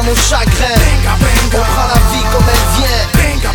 nos chagrins. On prend la vie comme elle vient.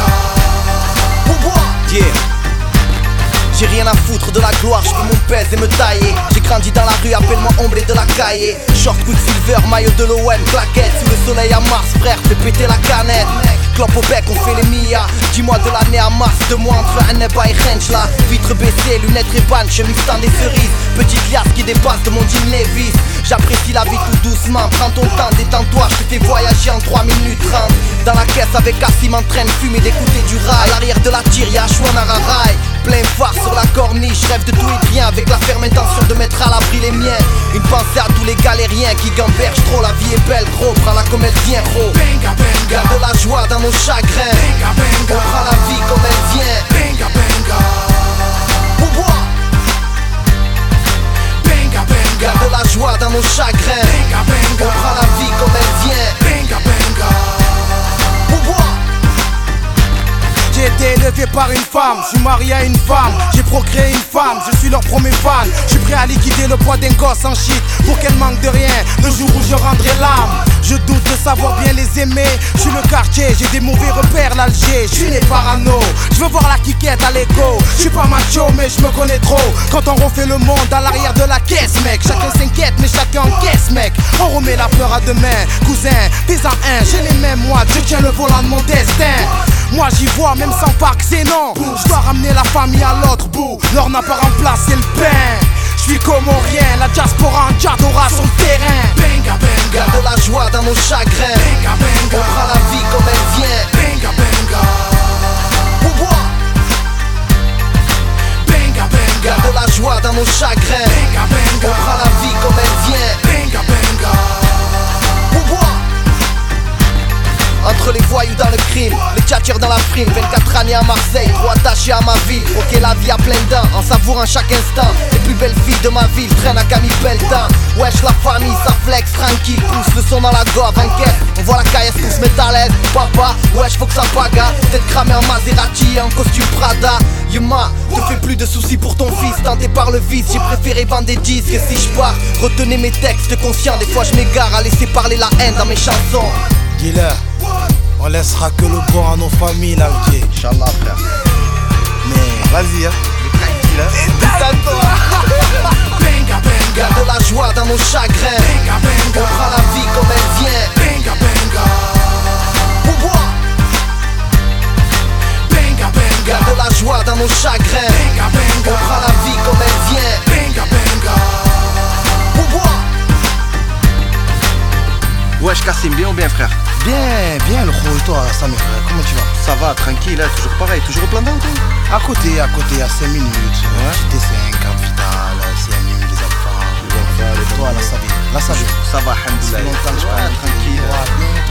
Yeah. J'ai rien à foutre de la gloire, je peux mon pèse et me tailler. J'ai grandi dans la rue, appelle-moi omblé de la cahier. Short Quicksilver, maillot de l'OM, claquette. Sous le soleil à Mars, frère, fais péter la canette. Clope au bec, on fait les Mia. Dis-moi de l'année à mars, 2 mois entre Anneba et Renchla. Vitre baissée, lunettes Ray-Ban, chemise dans des cerises. Petite liasse qui dépasse de mon jean Levi's. J'apprécie la vie tout doucement, prends ton temps, détends-toi. Je te fais voyager en 3 minutes 30. Dans la caisse avec Cassim en train de fumer, d'écouter du rail. À l'arrière de la tire, y'a Chouanararai. Plein phare sur la corniche, rêve de tout et de rien. Avec la ferme intention de mettre à l'abri les miens. Une pensée à tous les galériens qui gambergent trop. La vie est belle gros, prends-la comme elle vient gros. Garde la joie dans nos chagrins. On prend la vie comme elle vient. Garde la joie dans nos chagrins. On prend la vie comme elle vient. J'ai été élevé par une femme, je suis marié à une femme, j'ai procréé une femme, je suis leur premier fan. Je suis prêt à liquider le poids d'un gosse en shit pour qu'elle manque de rien le jour où je rendrai l'âme. Je doute de savoir bien les aimer, je suis le quartier, j'ai des mauvais repères l'Alger, je suis né parano. Je veux voir la quiquette à l'écho, je suis pas macho mais je me connais trop. Quand on refait le monde à l'arrière de la caisse mec, chacun s'inquiète mais chacun encaisse mec. On remet la peur à demain, cousin, t'es en un, j'ai les mêmes mois, je tiens le volant de mon destin. Moi j'y vois même sans parc c'est non. Je dois ramener la famille à l'autre bout, l'or n'a pas remplacé le pain. Je suis comorien, la diaspora en Diadora sur le terrain. Garde la joie dans nos chagrins. On prend la vie comme elle vient. Garde la joie dans nos chagrins. On prend la vie comme elle vient. Entre les voyous dans le crime, les tchatchers dans la frime. 24 années à Marseille, trop attaché à ma ville. Ok, la vie a plein de dents, en savourant chaque instant. Les plus belles filles de ma ville traînent à Camille Pelletin. Wesh la famille, ça flex tranquille. Pousse le son dans la gorge, enquête. On voit la caillasse qu'on se met à l'aise. Papa, wesh faut que ça paga. Peut-être cramé en Maserati, en costume Prada. Yuma, te fais plus de soucis pour ton fils. Tenté par le vice, j'ai préféré vendre des disques. Et si je pars, retenez mes textes conscients. Des fois je m'égare à laisser parler la haine dans mes chansons. Dis-le, on laissera que le bon à nos familles là, ok. Inch'Allah frère. Mais vas-y hein. Détends-toi. Garde la joie dans nos chagrins. On prend la vie comme elle vient. Garde la joie dans nos chagrins. On prend la vie comme elle vient. Wesh Cassim, bien ou bien frère? Bien le gros et toi Samir, comment tu vas? Ça va, tranquille, hein, toujours pareil, toujours au plan d'eau toi? À côté, à 5 minutes. JT5, Cap Vital, CMU, les enfants. Les enfants, Toi, la Savie. Ça va, alhamdoulilah. Ça fait longtemps que je Ouais, parle. tranquille. Ouais, bien,